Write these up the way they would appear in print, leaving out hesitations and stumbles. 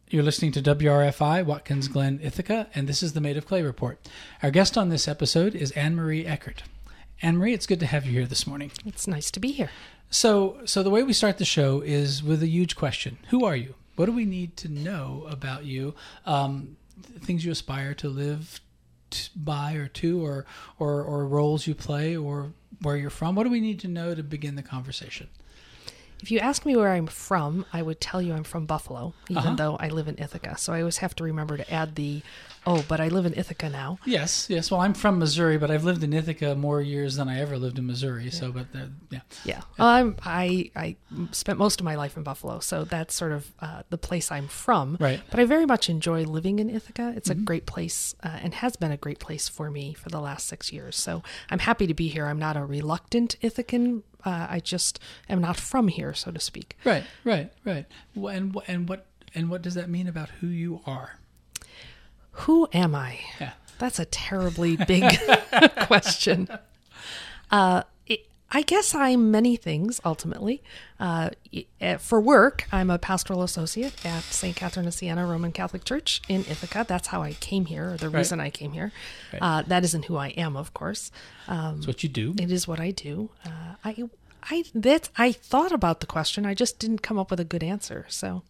You're listening to WRFI, Watkins Glen, Ithaca, and this is the Made of Clay Report. Our guest on this episode is Anne-Marie Eckert. Anne-Marie, it's good to have you here this morning. It's nice to be here. So the way we start the show is with a huge question. Who are you? What do we need to know about you? Things you aspire to live by or to, or roles you play, or where you're from. What do we need to know to begin the conversation? If you ask me where I'm from, I would tell you I'm from Buffalo, even though I live in Ithaca. So I always have to remember to add but I live in Ithaca now. Yes. Well, I'm from Missouri, but I've lived in Ithaca more years than I ever lived in Missouri. Yeah. So, Yeah. Well, I spent most of my life in Buffalo, so that's sort of the place I'm from. Right. But I very much enjoy living in Ithaca. It's a great place and has been a great place for me for the last 6 years. So I'm happy to be here. I'm not a reluctant Ithacan. I just am not from here, so to speak. Right. And what does that mean about who you are? Who am I? Yeah. That's a terribly big question. I guess I'm many things, ultimately. For work, I'm a pastoral associate at St. Catherine of Siena Roman Catholic Church in Ithaca. That's how I came here, or the reason I came here. Right. That isn't who I am, of course. It's what you do. It is what I do. I thought about the question. I just didn't come up with a good answer. So.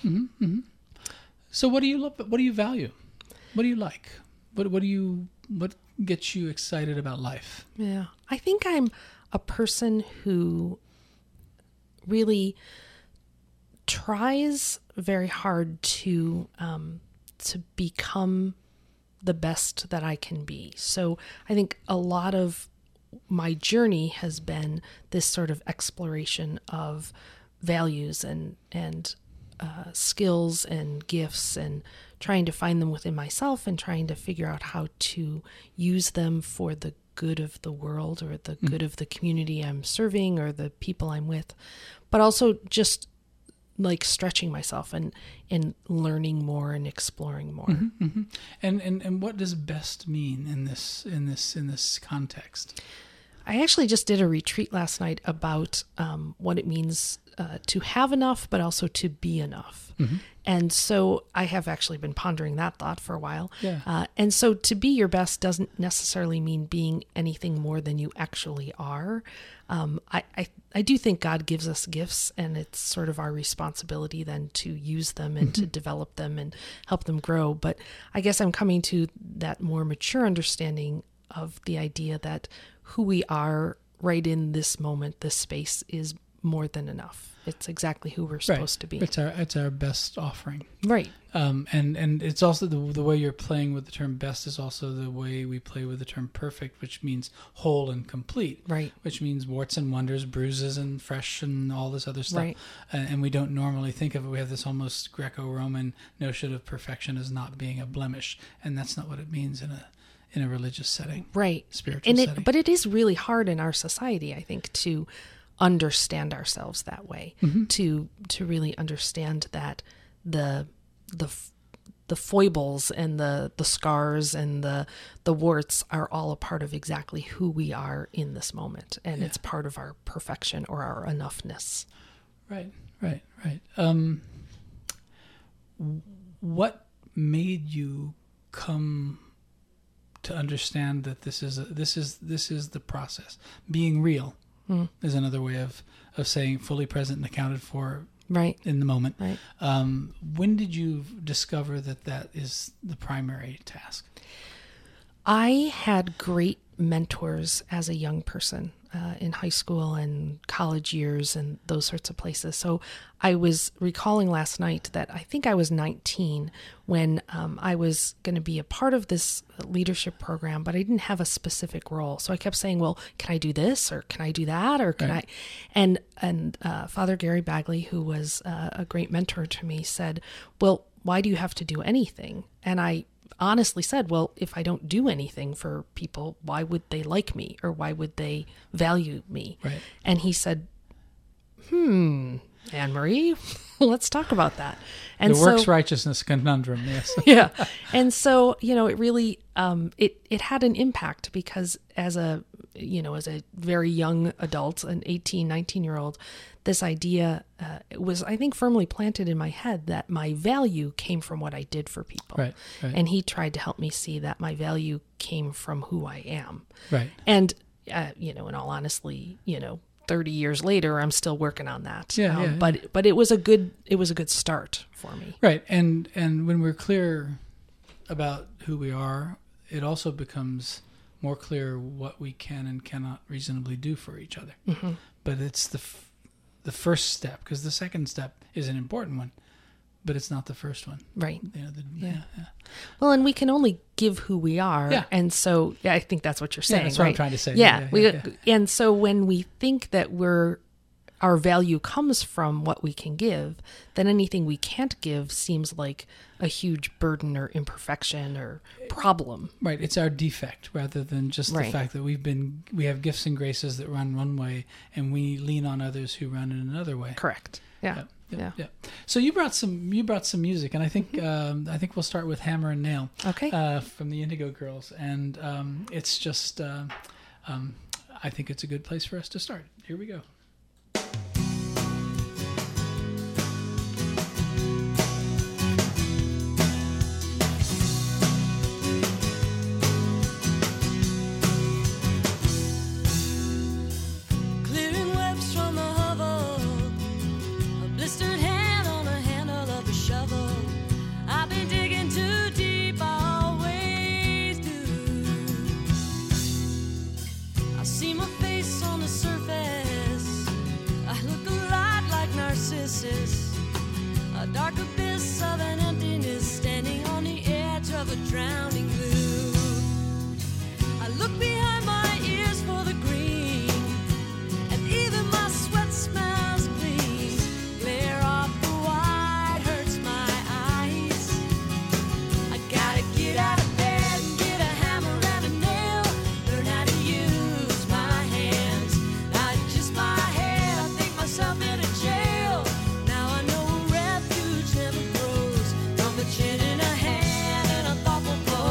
So what do you love? What do you value? What do you like? What gets you excited about life? Yeah, I think I'm a person who really tries very hard to become the best that I can be. So I think a lot of my journey has been this sort of exploration of values and skills and gifts, and trying to find them within myself and trying to figure out how to use them for the good of the world or the good of the community I'm serving or the people I'm with, but also just like stretching myself and learning more and exploring more. And what does best mean in this context? I actually just did a retreat last night about what it means to have enough, but also to be enough. And so I have actually been pondering that thought for a while. Yeah. And so to be your best doesn't necessarily mean being anything more than you actually are. I do think God gives us gifts, and it's sort of our responsibility then to use them and to develop them and help them grow. But I guess I'm coming to that more mature understanding of the idea that who we are right in this moment, this space, is more than enough. It's exactly who we're supposed to be. It's our best offering. Right. And it's also the way you're playing with the term best is also the way we play with the term perfect, which means whole and complete. Right. Which means warts and wonders, bruises and fresh and all this other stuff. Right. And we don't normally think of it. We have this almost Greco-Roman notion of perfection as not being a blemish, and that's not what it means in a religious setting. Right. Spiritual setting. But it is really hard in our society, I think, to understand ourselves that way, to really understand that the foibles and the scars and the warts are all a part of exactly who we are in this moment, and it's part of our perfection or our enoughness. Right. What made you come to understand that this is the process? Being real is another way of saying fully present and accounted for in the moment. Right. When did you discover that is the primary task? I had great mentors as a young person in high school and college years and those sorts of places. So I was recalling last night that I think I was 19 when I was going to be a part of this leadership program, but I didn't have a specific role. So I kept saying, well, can I do this or can I do that? Or can I? And Father Gary Bagley, who was a great mentor to me, said, well, why do you have to do anything? And I honestly said, well, if I don't do anything for people, why would they like me or why would they value me? Right. And he said, Anne-Marie, let's talk about that. And the works righteousness conundrum, yes. Yeah. And so, it really, it had an impact because as a very young adult, an 18, 19-year-old, this idea was, I think, firmly planted in my head that my value came from what I did for people. Right. And he tried to help me see that my value came from who I am. Right. And, in all honesty, 30 years later, I'm still working on that. Yeah. But it was a good start for me. Right. And when we're clear about who we are, it also becomes more clear what we can and cannot reasonably do for each other. Mm-hmm. But it's the first step, because the second step is an important one, but it's not the first one. Right. Yeah. Well, and we can only give who we are. Yeah. And so I think that's what you're saying. That's right? what I'm trying to say. Yeah. And so when we think that our value comes from what we can give, then anything we can't give seems like a huge burden or imperfection or problem. Right. It's our defect rather than just the fact that we have gifts and graces that run one way and we lean on others who run in another way. Correct. Yeah. So you brought some music, and I think we'll start with Hammer and Nail. Okay. From the Indigo Girls, and it's just I think it's a good place for us to start. Here we go. A dark abyss of an emptiness standing on the edge of a drowning blue. I look behind my ears for the green, and even my sweat smells clean. Glare off the white hurts my eyes. I gotta get out of bed and get a hammer and a nail. Learn how to use my hands, not just my head. I think myself in a jail. Now I know a refuge never grows from a chin in a hand and a thoughtful pose.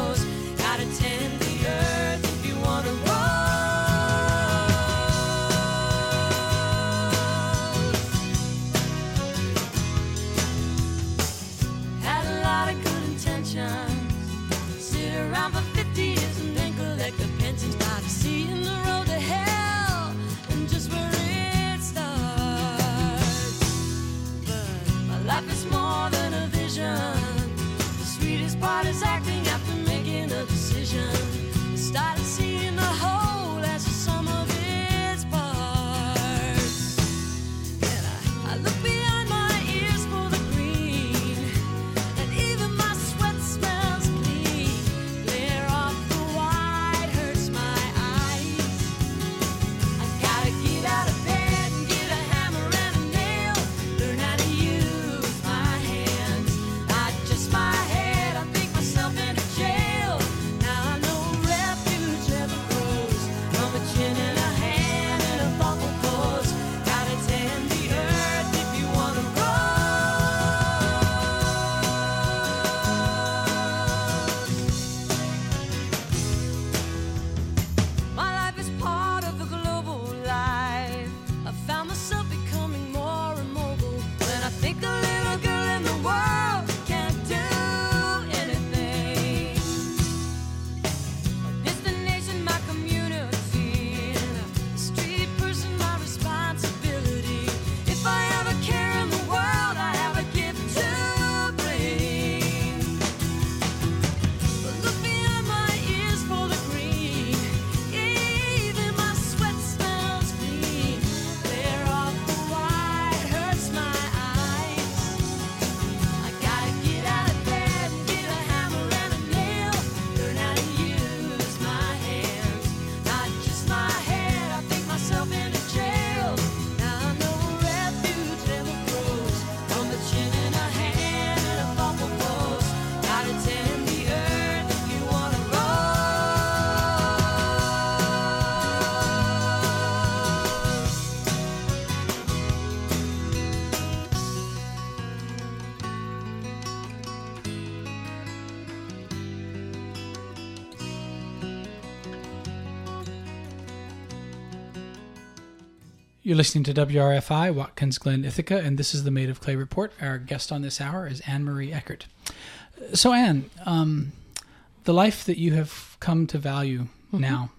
You're listening to WRFI, Watkins Glen, Ithaca, and this is the Made of Clay Report. Our guest on this hour is Anne-Marie Eckert. So, Anne, the life that you have come to value now,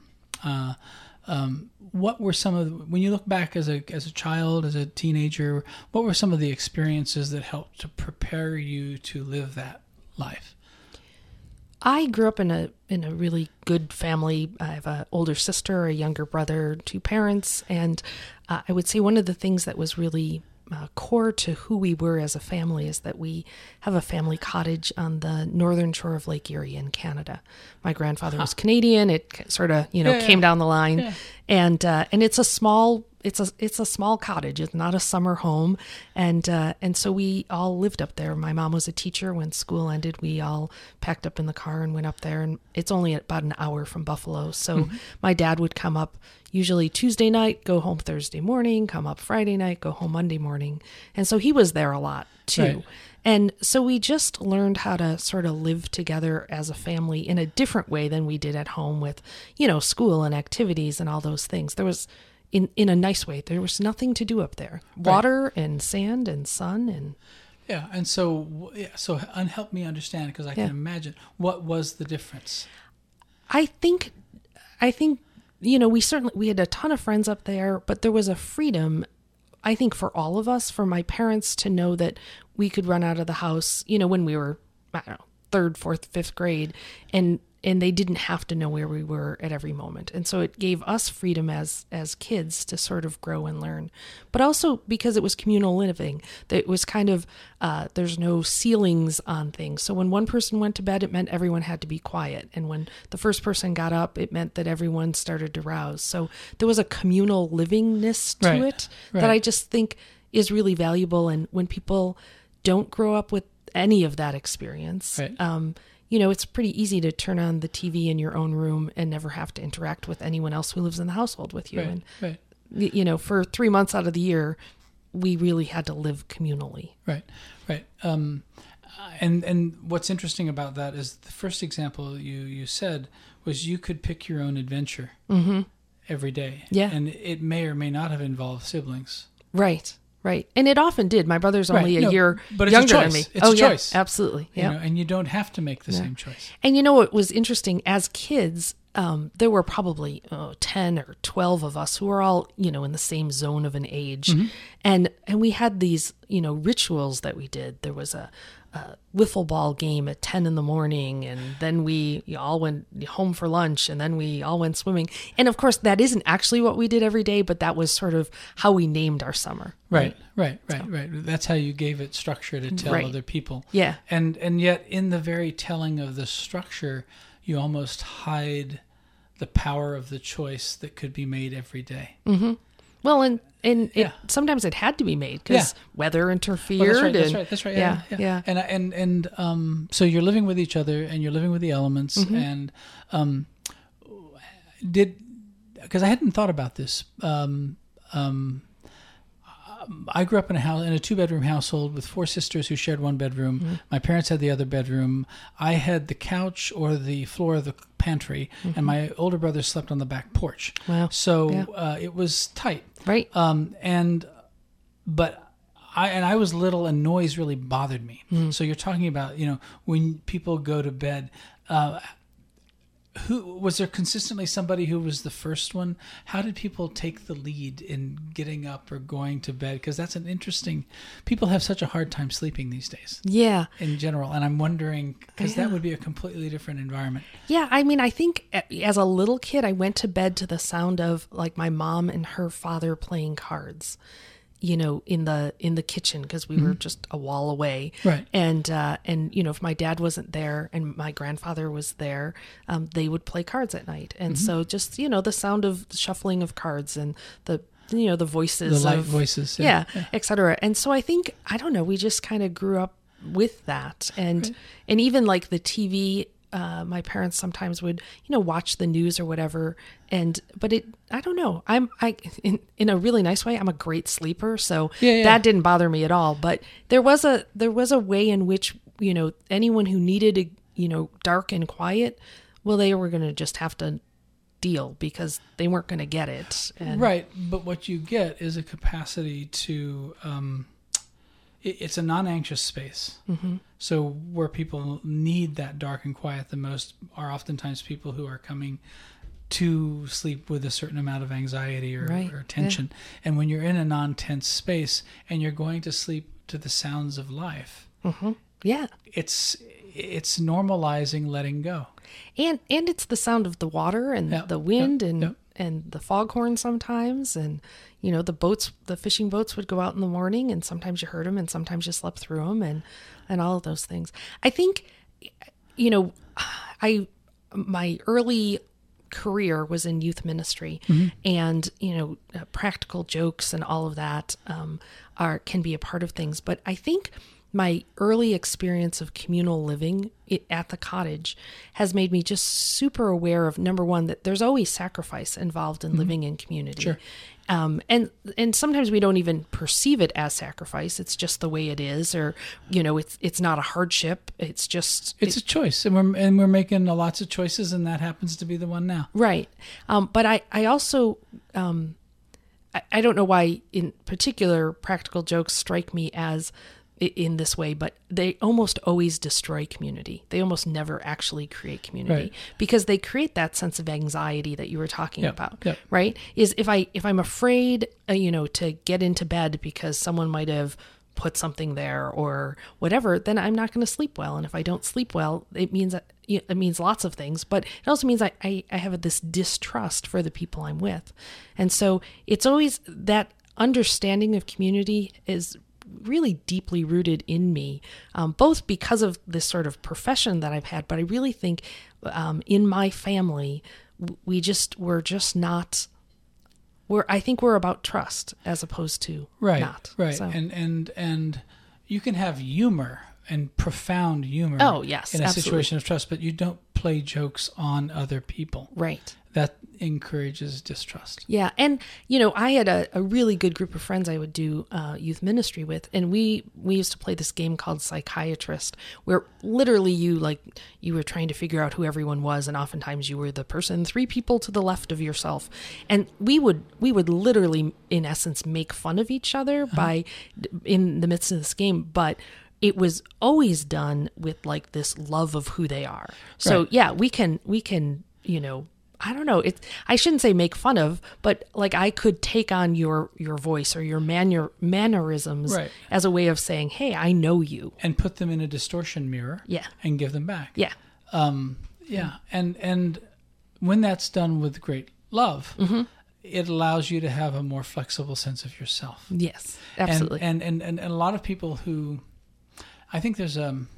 what were some of when you look back as a child, as a teenager, what were some of the experiences that helped to prepare you to live that life? I grew up in a really good family. I have an older sister, a younger brother, 2 parents, and I would say one of the things that was really core to who we were as a family is that we have a family cottage on the northern shore of Lake Erie in Canada. My grandfather was Canadian. It sort of came down the line, and it's a small cottage. It's not a summer home, and so we all lived up there. My mom was a teacher. When school ended, we all packed up in the car and went up there. And it's only about an hour from Buffalo, so my dad would come up usually Tuesday night, go home Thursday morning, come up Friday night, go home Monday morning. And so he was there a lot too. Right. And so we just learned how to sort of live together as a family in a different way than we did at home with, school and activities and all those things. There was, in a nice way, there was nothing to do up there. Water and sand and sun and... Yeah, and so help me understand, because I can imagine, what was the difference? I think we had a ton of friends up there, but there was a freedom, I think, for all of us, for my parents to know that we could run out of the house, when we were, 3rd, 4th, 5th grade, and they didn't have to know where we were at every moment. And so it gave us freedom as kids to sort of grow and learn. But also because it was communal living, that it was kind of, there's no ceilings on things. So when one person went to bed, it meant everyone had to be quiet. And when the first person got up, it meant that everyone started to rouse. So there was a communal livingness to it that I just think is really valuable. And when people don't grow up with any of that experience, it's pretty easy to turn on the TV in your own room and never have to interact with anyone else who lives in the household with you. For 3 months out of the year, we really had to live communally. Right. And what's interesting about that is the first example you said was you could pick your own adventure every day. Yeah. And it may or may not have involved siblings. Right. And it often did. My brother's only a year younger than me. It's a choice. Yeah, absolutely. Yeah. And you don't have to make the same choice. And what was interesting, as kids, there were probably 10 or 12 of us who were all, in the same zone of an age. And we had these, rituals that we did. There was a wiffle ball game at 10 in the morning, and then we all went home for lunch, and then we all went swimming. And of course, that isn't actually what we did every day, but that was sort of how we named our summer. Right. That's how you gave it structure to tell other people. Yeah. And yet, in the very telling of the structure, you almost hide the power of the choice that could be made every day. Well, and sometimes it had to be made because weather interfered. That's right. Yeah. And so you're living with each other, and you're living with the elements. And because I hadn't thought about this. I grew up in a 2-bedroom household with 4 sisters who shared 1 bedroom. My parents had the other bedroom. I had the couch or the floor of the pantry, and my older brother slept on the back porch. Wow. So it was tight. Right. But I was little, and noise really bothered me. So you're talking about, when people go to bed, who was there consistently somebody who was the first one? How did people take the lead in getting up or going to bed? Because that's an interesting. People have such a hard time sleeping these days. Yeah. In general, and I'm wondering because that would be a completely different environment. Yeah, I mean, I think as a little kid, I went to bed to the sound of like my mom and her father playing cards. In the kitchen, because we were just a wall away. Right. And if my dad wasn't there and my grandfather was there, they would play cards at night. And so just, the sound of the shuffling of cards and the voices. The light voices. Yeah, et cetera. And so I think, I don't know, we just kind of grew up with that. And even like the TV, my parents sometimes would, watch the news or whatever. But I don't know. In a really nice way, I'm a great sleeper. So that didn't bother me at all. But there was a way in which, anyone who needed, dark and quiet, well, they were going to just have to deal because they weren't going to get it. And Right, but what you get is a capacity to. It's a non-anxious space. Mm-hmm. So where people need that dark and quiet the most are oftentimes people who are coming to sleep with a certain amount of anxiety or, Right, or tension. And when you're in a non-tense space and you're going to sleep to the sounds of life, Mm-hmm. Yeah. it's normalizing letting go. And it's the sound of the water and Yep, the wind yep, and yep. and the foghorn the fishing boats would go out in the morning, and sometimes you heard them and sometimes you slept through them, and all of those things. I think, my early career was in youth ministry, and practical jokes and all of that can be a part of things. But I think my early experience of communal living at the cottage has made me just super aware of, number one, that there's always sacrifice involved in living in community. Sure. And sometimes we don't even perceive it as sacrifice. It's just the way it is, or it's not a hardship. It's just It's a choice, and we're making lots of choices, and that happens to be the one now. right. But I also I don't know why in particular practical jokes strike me as in this way, but they almost always destroy community. They almost never actually create community, Right. because they create that sense of anxiety that you were talking Yep, about, yep. right? Is if I'm afraid, to get into bed because someone might have put something there or whatever, then I'm not going to sleep well. And if I don't sleep well, it means lots of things, but it also means I have this distrust for the people I'm with. And so it's always that understanding of community is really deeply rooted in me, both because of this sort of profession that I've had, but I really think in my family, I think we're about trust as opposed to not. Right. So, And you can have humor and profound humor Oh, yes, in a absolutely. situation of trust, but you don't play jokes on other people. right. That encourages distrust. Yeah. And, I had a really good group of friends I would do youth ministry with. And we used to play this game called Psychiatrist, where literally you were trying to figure out who everyone was. And oftentimes you were the person 3 people to the left of yourself. And we would literally, in essence, make fun of each other in the midst of this game. But it was always done with this love of who they are. So Right. yeah, we can, I don't know. I shouldn't say make fun of, but I could take on your voice or your mannerisms Right. as a way of saying, "Hey, I know you." And put them in a distortion mirror. Yeah. And give them back. Yeah. Yeah. And when that's done with great love, it allows you to have a more flexible sense of yourself. Yes. Absolutely. And a lot of people who, I think there's an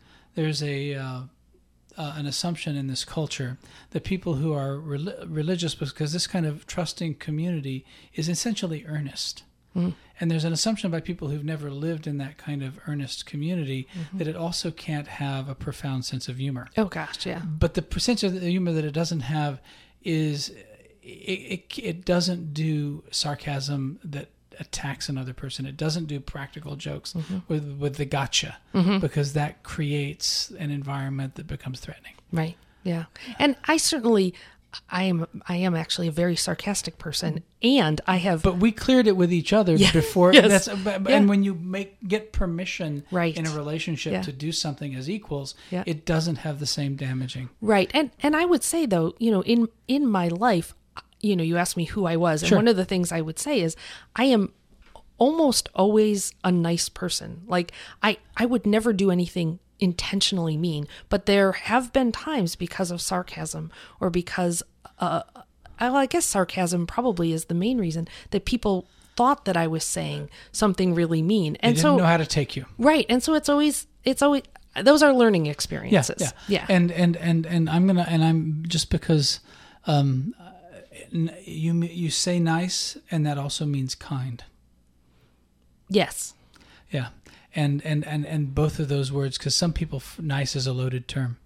assumption in this culture that people who are religious, because this kind of trusting community is essentially earnest. And there's an assumption by people who've never lived in that kind of earnest community that it also can't have a profound sense of humor. Oh gosh, yeah. But the sense of the humor that it doesn't have is it doesn't do sarcasm that attacks another person. It doesn't do practical jokes with the gotcha, because that creates an environment that becomes threatening. Right. Yeah. And I am actually a very sarcastic person, and I have. But we cleared it with each other before. Yes. And when you get permission Right. in a relationship Yeah. to do something as equals, Yeah. it doesn't have the same damaging. Right. And I would say though, in my life, you asked me who I was, and Sure. one of the things I would say is I am almost always a nice person. I would never do anything intentionally mean, but there have been times because of sarcasm or because I guess sarcasm probably is the main reason that people thought that I was saying something really mean. They And didn't know how to take you. right. And so it's always those are learning experiences. Yeah. And I'm just because you say nice, and that also means kind. Yes. Yeah. And both of those words, because some people nice is a loaded term,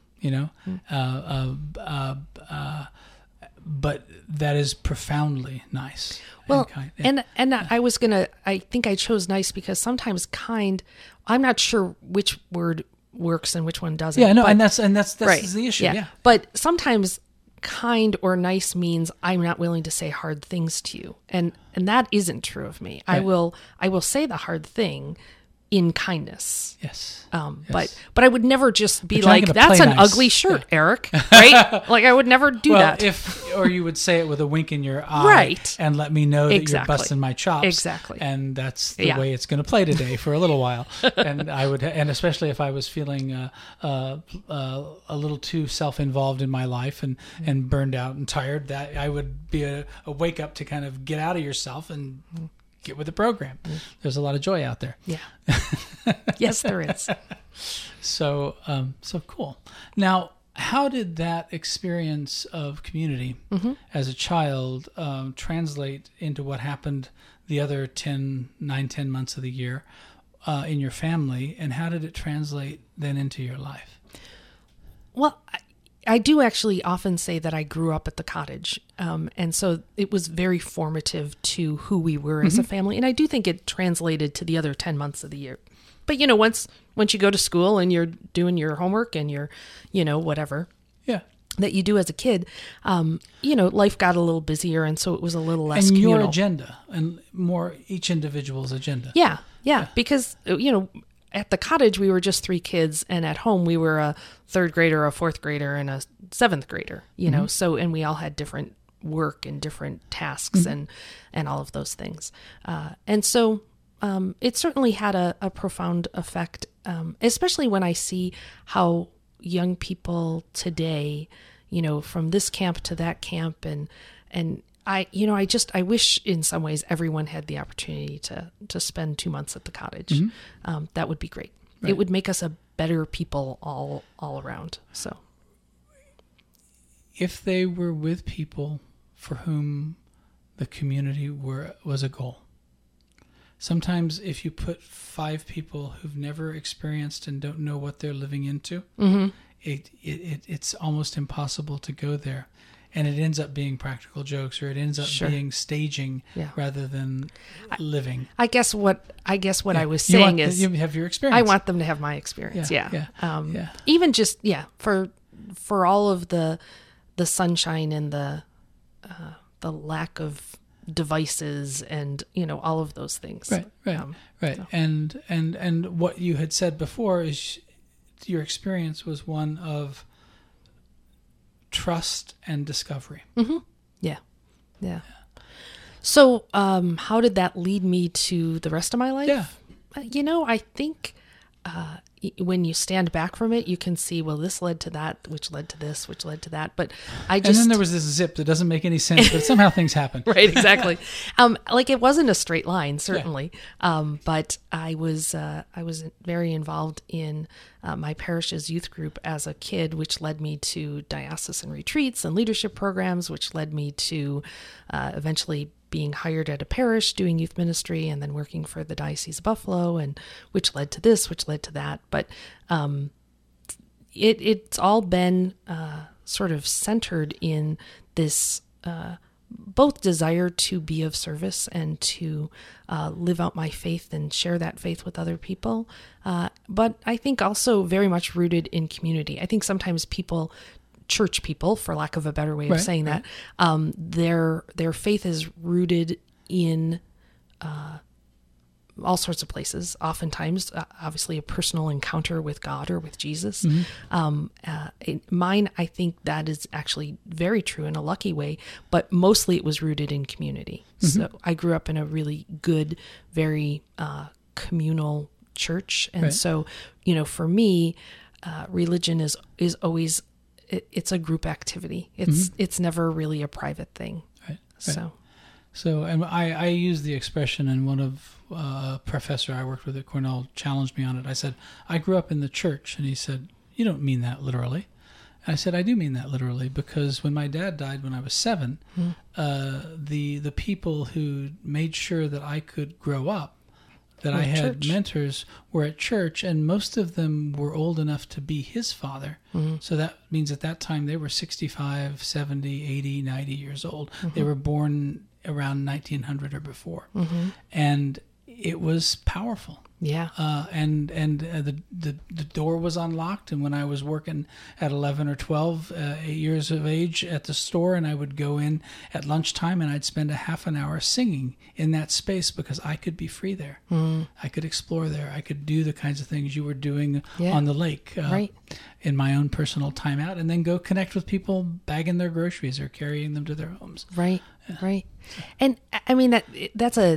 but that is profoundly nice. Well, and kind. Yeah. and I think I chose nice because sometimes kind, I'm not sure which word works and which one doesn't. Yeah, no, but, and that's right. the issue. Yeah. But sometimes kind or nice means I'm not willing to say hard things to you. And that isn't true of me. Right. I will say the hard thing in kindness. Yes. But I would never just be But you're not like, gonna that's play an nice." ugly shirt, Eric. Right? Like I would never do Well, that. or you would say it with a wink in your eye, Right. and let me know that Exactly. you're busting my chops. Exactly. And that's the Yeah. way it's going to play today for a little while. And I would, and especially if I was feeling a little too self-involved in my life and burned out and tired, that I would be a wake up to kind of get out of yourself and get with the program. There's a lot of joy out there. Yeah. Yes, there is. So cool. Now, how did that experience of community as a child translate into what happened the other 10 months of the year in your family, and how did it translate then into your life? Well, I do actually often say that I grew up at the cottage. And so it was very formative to who we were as a family. And I do think it translated to the other 10 months of the year. But, once you go to school and you're doing your homework and you're, whatever Yeah. that you do as a kid, life got a little busier. And so it was a little less And communal. your agenda and more each individual's agenda. Yeah. Because, at the cottage, we were just 3 kids, and at home, we were a 3rd grader, a 4th grader, and a 7th grader, so, and we all had different work and different tasks and all of those things. And so it certainly had a profound effect, especially when I see how young people today, from this camp to that camp, and I wish in some ways everyone had the opportunity to spend 2 months at the cottage. That would be great. Right. It would make us a better people all around. So, If they were with people for whom the community was a goal. Sometimes if you put 5 people who've never experienced and don't know what they're living into, it's almost impossible to go there. And it ends up being practical jokes, or it ends up Sure. being staging rather than living. I guess what I was You saying want is you have your experience. I want them to have my experience. Yeah. Even just for all of the sunshine and the lack of devices and all of those things. Right. So. And what you had said before is your experience was one of trust and discovery. Yeah. So, how did that lead me to the rest of my life? Yeah. I think when you stand back from it, you can see, well, this led to that, which led to this, which led to that. But And then there was this zip that doesn't make any sense, but somehow things happen. Right, exactly. It wasn't a straight line, certainly. But I was very involved in my parish's youth group as a kid, which led me to diocesan retreats and leadership programs, which led me to eventually being hired at a parish, doing youth ministry, and then working for the Diocese of Buffalo, and which led to this, which led to that. But it's all been sort of centered in this both desire to be of service and to live out my faith and share that faith with other people. But I think also very much rooted in community. I think sometimes church people, for lack of a better way of saying that, their faith is rooted in all sorts of places. Oftentimes, obviously, a personal encounter with God or with Jesus. Mine, I think that is actually very true in a lucky way, but mostly it was rooted in community. So I grew up in a really good, very communal church, and so for me, religion is always it's a group activity. It's never really a private thing. Right. So, and I use the expression, and one of a professor I worked with at Cornell challenged me on it. I said, I grew up in the church. And he said, you don't mean that literally. And I said, I do mean that literally, because when my dad died when I was 7, the people who made sure that I could grow up, that I had mentors, were at church, and most of them were old enough to be his father. So that means at that time they were 65, 70, 80, 90 years old. They were born around 1900 or before. And it was powerful. Yeah. The door was unlocked, and when I was working at 11 or 12 years of age at the store, and I would go in at lunchtime, and I'd spend a half an hour singing in that space because I could be free there. I could explore there. I could do the kinds of things you were doing on the lake in my own personal timeout, and then go connect with people bagging their groceries or carrying them to their homes. Right. And I mean, that's a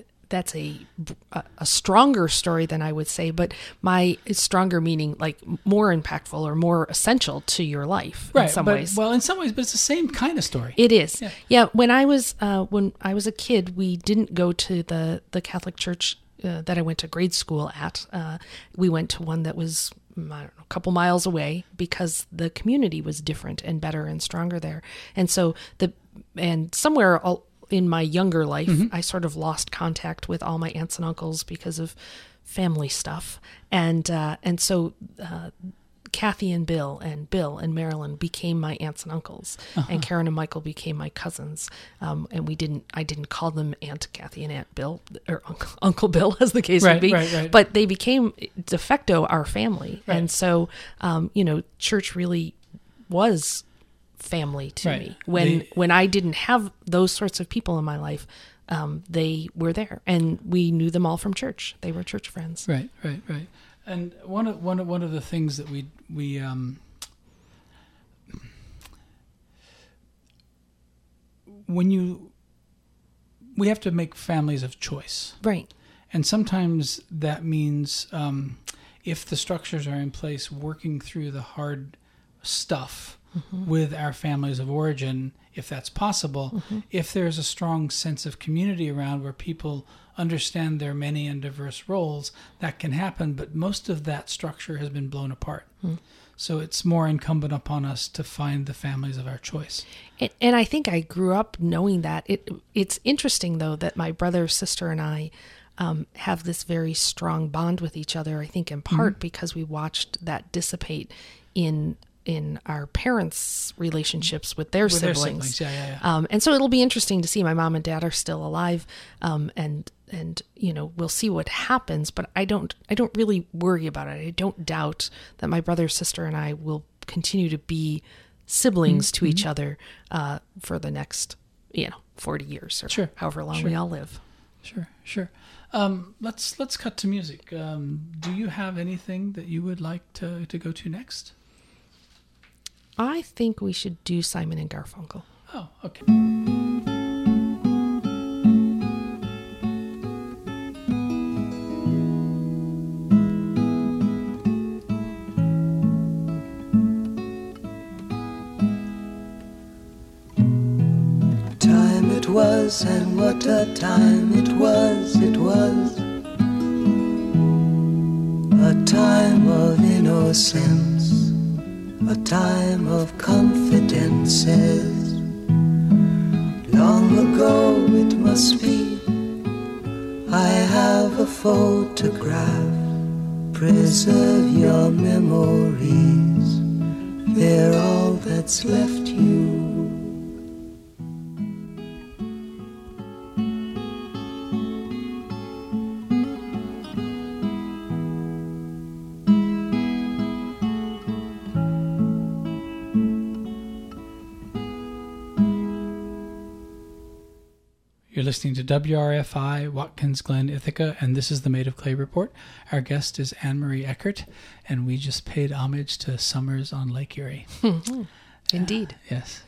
stronger story than I would say, but my stronger meaning like more impactful or more essential to your life in some ways. Well, in some ways, but it's the same kind of story. It is. Yeah. When I was a kid, we didn't go to the Catholic church that I went to grade school at. We went to one that was, I don't know, a couple miles away because the community was different and better and stronger there. And so somewhere in my younger life, I sort of lost contact with all my aunts and uncles because of family stuff. And so Kathy and Bill and Marilyn became my aunts and uncles, and Karen and Michael became my cousins. And I didn't call them Aunt Kathy and Aunt Bill or Uncle Bill, as the case would be, but they became de facto our family. Right. And so, church really was family to me. When I didn't have those sorts of people in my life, they were there, and we knew them all from church. They were church friends. Right. And one of the things that we have to make families of choice. Right. And sometimes that means if the structures are in place, working through the hard stuff with our families of origin, if that's possible, if there's a strong sense of community around where people understand their many and diverse roles, that can happen, but most of that structure has been blown apart. So it's more incumbent upon us to find the families of our choice. And I think I grew up knowing that. It's interesting, though, that my brother, sister, and I have this very strong bond with each other, I think in part because we watched that dissipate in our parents' relationships with their siblings. And so it'll be interesting to see. My mom and dad are still alive, and we'll see what happens. But I don't really worry about it. I don't doubt that my brother, sister, and I will continue to be siblings to each other for the next 40 years or however long we all live. Sure. Let's cut to music. Do you have anything that you would like to go to next? I think we should do Simon and Garfunkel. Oh, okay. Time it was, and what a time it was. A time of innocence, a time of confidences. Long ago it must be, I have a photograph. Preserve your memories, they're all that's left you. You're listening to WRFI, Watkins Glen, Ithaca, and this is the Made of Clay Report. Our guest is Anne-Marie Eckert, and we just paid homage to Summers on Lake Erie. Indeed. Yes.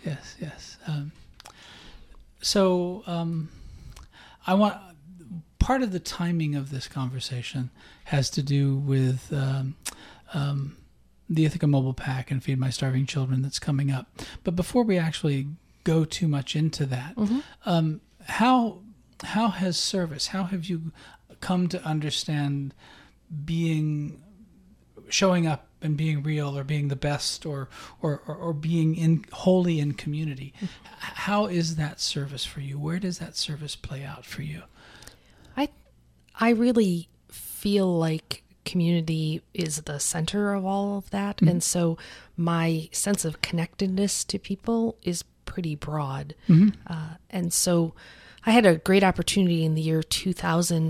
I want part of the timing of this conversation has to do with the Ithaca Mobile Pack and Feed My Starving Children that's coming up. But before we actually go too much into that, how has service? How have you come to understand showing up and being real, or being the best, or being wholly in community? How is that service for you? Where does that service play out for you? I really feel like community is the center of all of that, and so my sense of connectedness to people is pretty broad. And so I had a great opportunity in the year 2000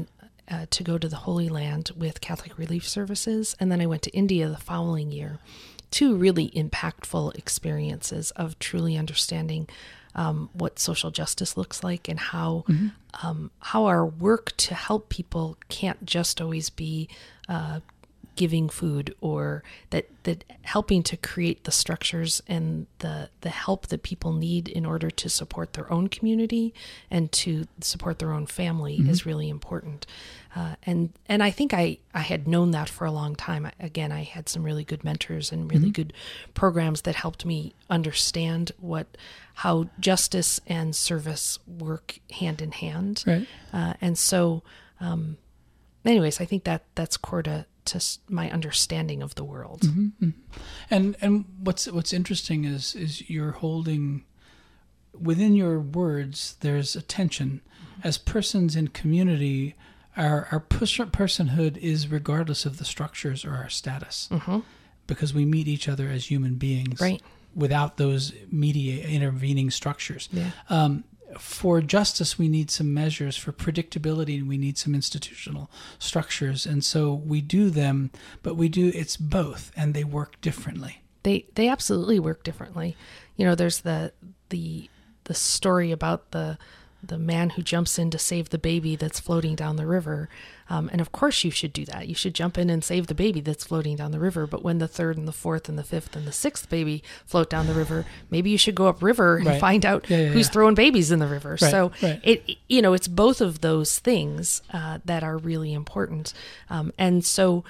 to go to the Holy Land with Catholic Relief Services, and then I went to India the following year. 2 really impactful experiences of truly understanding what social justice looks like, and how our work to help people can't just always be giving food, or that helping to create the structures and the help that people need in order to support their own community and to support their own family is really important. And I think I had known that for a long time. Again, I had some really good mentors and really good programs that helped me understand how justice and service work hand in hand. Right. And so, anyways, I think that's core to my understanding of the world. And what's interesting is you're holding within your words. There's a tension. As persons in community, our personhood is regardless of the structures or our status, because we meet each other as human beings, Right. without those intervening structures. Yeah. For justice, we need some measures. For predictability, we need some institutional structures. And so we do them, but it's both, and they work differently. They absolutely work differently. There's the story about the man who jumps in to save the baby that's floating down the river. And of course you should do that. You should jump in and save the baby that's floating down the river. But when the 3rd and the 4th and the 5th and the 6th baby float down the river, maybe you should go upriver and Right. find out who's throwing babies in the river. Right, So right. it's both of those things that are really important. And so,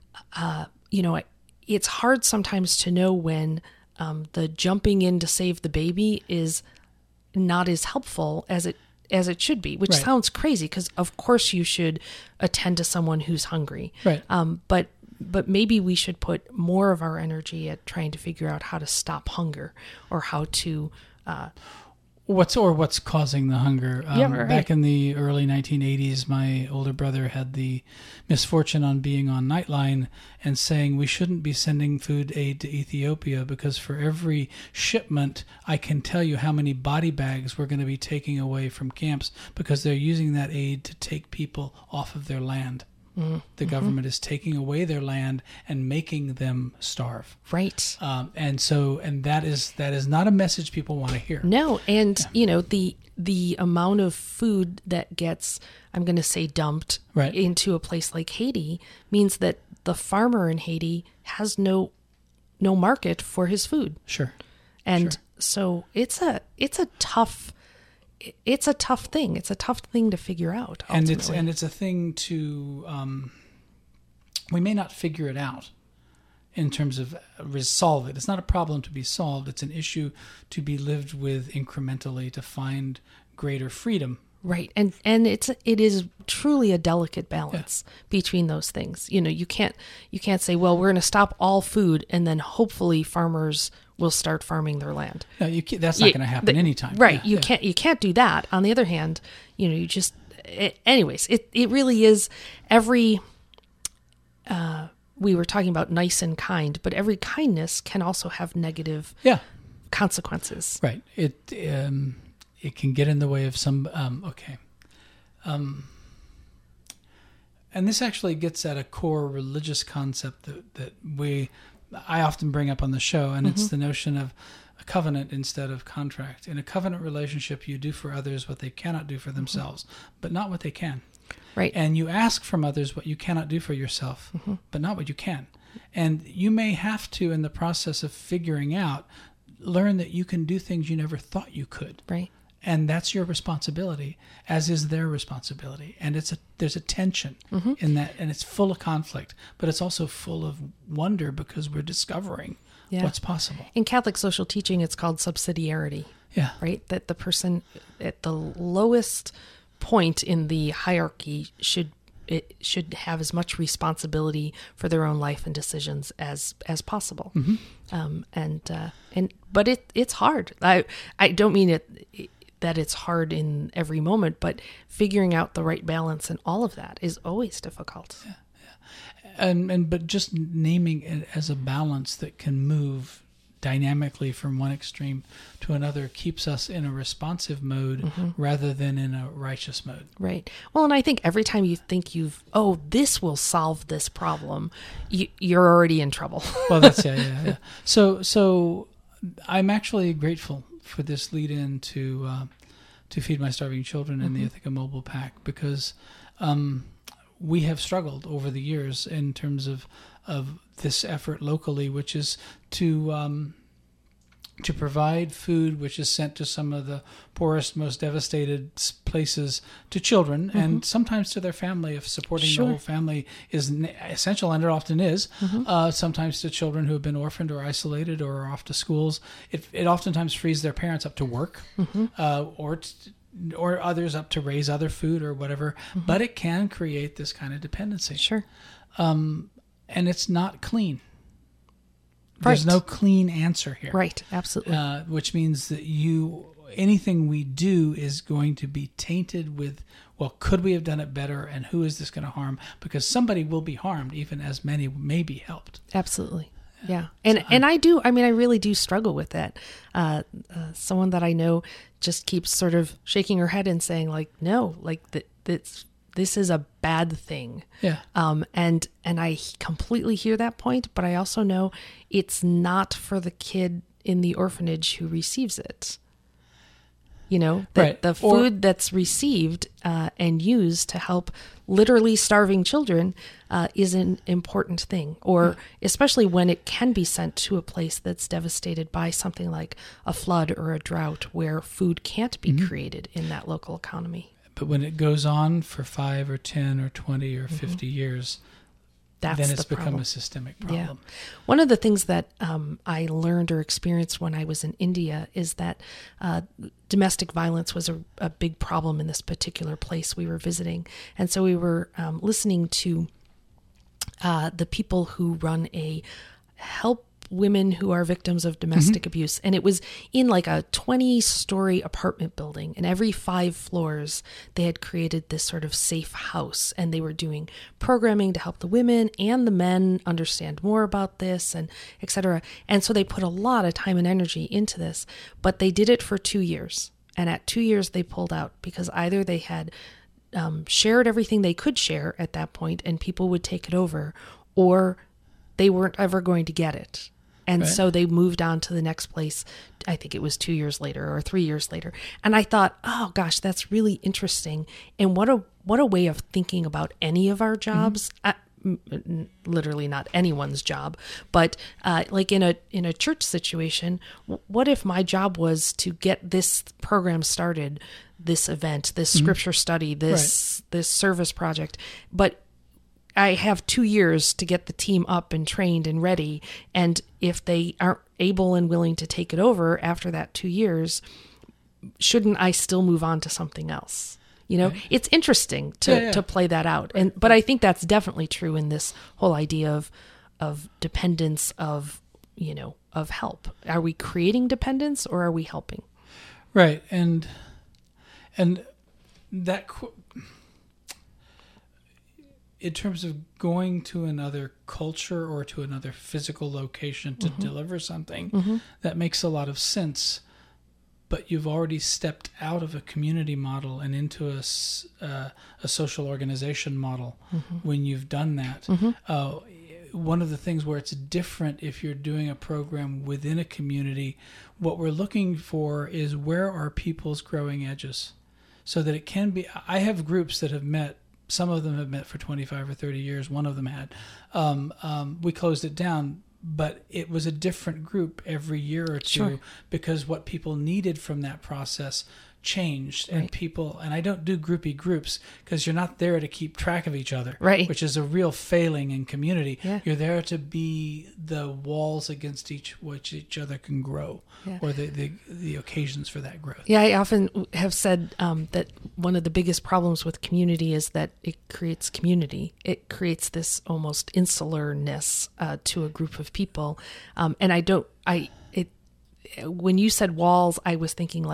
it's hard sometimes to know when the jumping in to save the baby is not as helpful as it should be, which Right. sounds crazy, because of course you should attend to someone who's hungry. Right. But maybe we should put more of our energy at trying to figure out how to stop hunger, or how to What's causing the hunger? Right. Back in the early 1980s, my older brother had the misfortune on being on Nightline and saying we shouldn't be sending food aid to Ethiopia, because for every shipment, I can tell you how many body bags we're going to be taking away from camps, because they're using that aid to take people off of their land. The government is taking away their land and making them starve. Right. And that is not a message people want to hear. No, and the amount of food that gets, I'm going to say, dumped Right. into a place like Haiti means that the farmer in Haiti has no market for his food. Sure. And so it's a tough thing. It's a tough thing to figure out. Ultimately. And it's a thing to we may not figure it out in terms of resolve it. It's not a problem to be solved. It's an issue to be lived with incrementally to find greater freedom. Right. And it is truly a delicate balance between those things. You can't say, well, we're going to stop all food and then hopefully farmers will start farming their land. No, that's not going to happen anytime. Right. Yeah, You can't do that. On the other hand, anyways, it really is every, we were talking about nice and kind, but every kindness can also have negative consequences. Right. It can get in the way of some. And this actually gets at a core religious concept that I often bring up on the show, and it's the notion of a covenant instead of contract. In a covenant relationship, you do for others what they cannot do for themselves, but not what they can. Right. And you ask from others what you cannot do for yourself, but not what you can. And you may have to, in the process of figuring out, learn that you can do things you never thought you could. Right. And that's your responsibility, as is their responsibility. And there's a tension in that, and it's full of conflict, but it's also full of wonder because we're discovering what's possible. In Catholic social teaching, it's called subsidiarity. Yeah. Right? That the person at the lowest point in the hierarchy should have as much responsibility for their own life and decisions as possible. But it's hard. I don't mean that it's hard in every moment, but figuring out the right balance and all of that is always difficult. But just naming it as a balance that can move dynamically from one extreme to another keeps us in a responsive mode rather than in a righteous mode. Right. Well, and I think every time you think this will solve this problem, you're already in trouble. Well, that's yeah. So I'm actually grateful for this lead-in to Feed My Starving Children and the Ithaca Mobile Pack, because we have struggled over the years in terms of this effort locally, which is to provide food which is sent to some of the poorest, most devastated places to children and sometimes to their family if supporting the whole family is essential, and it often is. Sometimes to children who have been orphaned or isolated or are off to schools. It oftentimes frees their parents up to work or others up to raise other food or whatever, but it can create this kind of dependency. Sure. And it's not clean. Right. There's no clean answer here. Right, absolutely. Which means that anything we do is going to be tainted with, well, could we have done it better, and who is this going to harm? Because somebody will be harmed, even as many may be helped. Absolutely. Yeah. And I really do struggle with that. Someone that I know just keeps sort of shaking her head and saying, like, no, like this is a bad thing. Yeah. And I completely hear that point, but I also know it's not for the kid in the orphanage who receives it. You know, that the food that's received and used to help literally starving children is an important thing, or especially when it can be sent to a place that's devastated by something like a flood or a drought where food can't be created in that local economy. But when it goes on for 5 or 10 or 20 or 50 years, then it's become a systemic problem. Yeah. One of the things that I learned or experienced when I was in India is that domestic violence was a big problem in this particular place we were visiting. And so we were listening to the people who run a help women who are victims of domestic abuse. And it was in like a 20-story apartment building. And every 5 floors, they had created this sort of safe house. And they were doing programming to help the women and the men understand more about this, and et cetera. And so they put a lot of time and energy into this. But they did it for 2 years. And at 2 years, they pulled out because either they had shared everything they could share at that point and people would take it over, or they weren't ever going to get it. And so they moved on to the next place. I think it was 2 years later or 3 years later. And I thought, oh gosh, that's really interesting. And what a way of thinking about any of our jobs. Literally not anyone's job, but like in a church situation, what if my job was to get this program started, this event, this scripture study, this service project, but I have 2 years to get the team up and trained and ready. And if they aren't able and willing to take it over after that 2 years, shouldn't I still move on to something else? You know, it's interesting to play that out. But I think that's definitely true in this whole idea of dependence, of help. Are we creating dependence or are we helping? Right. And that, in terms of going to another culture or to another physical location to deliver something, that makes a lot of sense. But you've already stepped out of a community model and into a social organization model when you've done that. One of the things where it's different if you're doing a program within a community, what we're looking for is where are people's growing edges, so that it can be. I have groups that have met. Some of them have met for 25 or 30 years. One of them had. We closed it down, but it was a different group every year or two because what people needed from that process changed. And I don't do groupie groups because you're not there to keep track of each other, which is a real failing in community. You're there to be the walls against which each other can grow, or the occasions for that growth. I often have said that one of the biggest problems with community is that it creates community. It creates this almost insularness to a group of people. And when you said walls, I was thinking like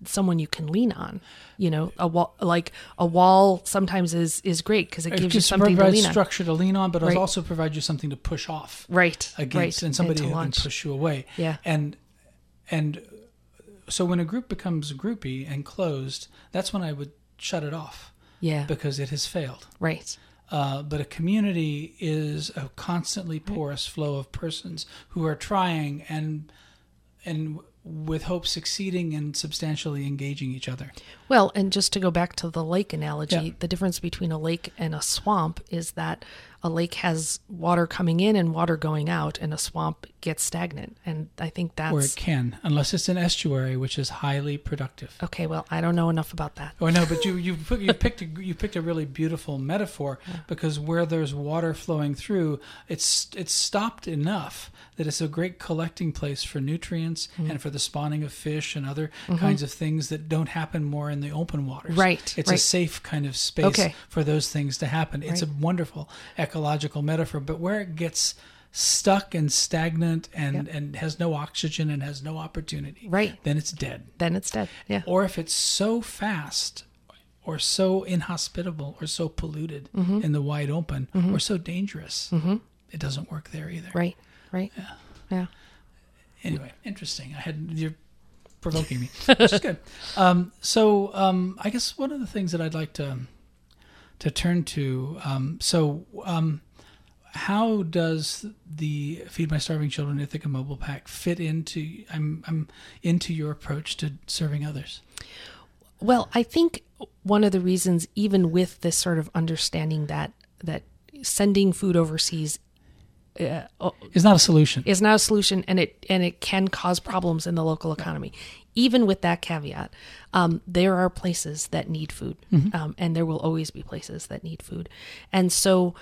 someone you can lean on. A wall sometimes is great because it gives you something to lean on. Structure to lean on, but Right. it also provides you something to push off Right. against, right. and somebody to who launch. can push you away. Yeah. And so when a group becomes groupy and closed, that's when I would shut it off Yeah. because it has failed. Right. But a community is a constantly porous flow of persons who are trying and with hope succeeding and substantially engaging each other. Well, and just to go back to the lake analogy, Yeah. the difference between a lake and a swamp is that a lake has water coming in and water going out, and a swamp gets stagnant. And I think that's... Or it can, unless it's an estuary, which is highly productive. Okay, well, I don't know enough about that. Oh no, but you picked a really beautiful metaphor, because where there's water flowing through, it's stopped enough that it's a great collecting place for nutrients and for the spawning of fish and other kinds of things that don't happen more in the open waters. Right, It's a right. safe kind of space Okay. for those things to happen. It's a wonderful ecological metaphor, but where it gets stuck and stagnant and has no oxygen and has no opportunity, Right. then it's dead. Then it's dead. Yeah. Or if it's so fast or so inhospitable or so polluted in the wide open or so dangerous, it doesn't work there either. Right. Right. Yeah. Anyway, interesting. You're provoking me, which is good. I guess one of the things that I'd like to turn to, how does the Feed My Starving Children Ithaca Mobile Pack fit into into your approach to serving others? Well, I think one of the reasons, even with this sort of understanding that sending food overseas It's not a solution. is not a solution, and it can cause problems in the local economy. Even with that caveat, there are places that need food, and there will always be places that need food. And so